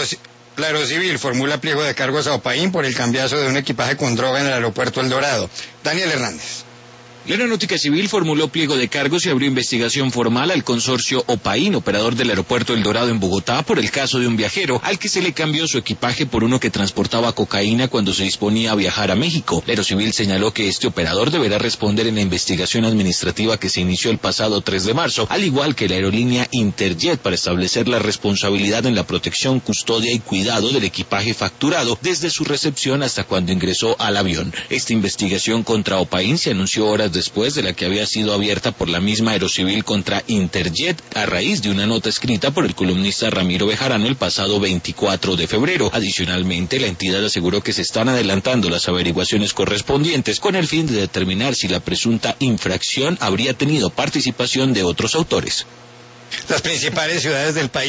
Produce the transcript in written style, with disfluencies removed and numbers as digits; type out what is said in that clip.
La Aerocivil formula pliego de cargos a Opaín por el cambiazo de un equipaje con droga en el aeropuerto El Dorado. Daniel Hernández. La Aeronáutica Civil formuló pliego de cargos y abrió investigación formal al consorcio Opaín, operador del aeropuerto El Dorado en Bogotá, por el caso de un viajero al que se le cambió su equipaje por uno que transportaba cocaína cuando se disponía a viajar a México. La Aerocivil señaló que este operador deberá responder en la investigación administrativa que se inició el pasado 3 de marzo, al igual que la aerolínea Interjet, para establecer la responsabilidad en la protección, custodia y cuidado del equipaje facturado desde su recepción hasta cuando ingresó al avión. Esta investigación contra Opaín se anunció horas después de la que había sido abierta por la misma Aerocivil contra Interjet a raíz de una nota escrita por el columnista Ramiro Bejarano el pasado 24 de febrero. Adicionalmente, la entidad aseguró que se están adelantando las averiguaciones correspondientes con el fin de determinar si la presunta infracción habría tenido participación de otros autores. Las principales ciudades del país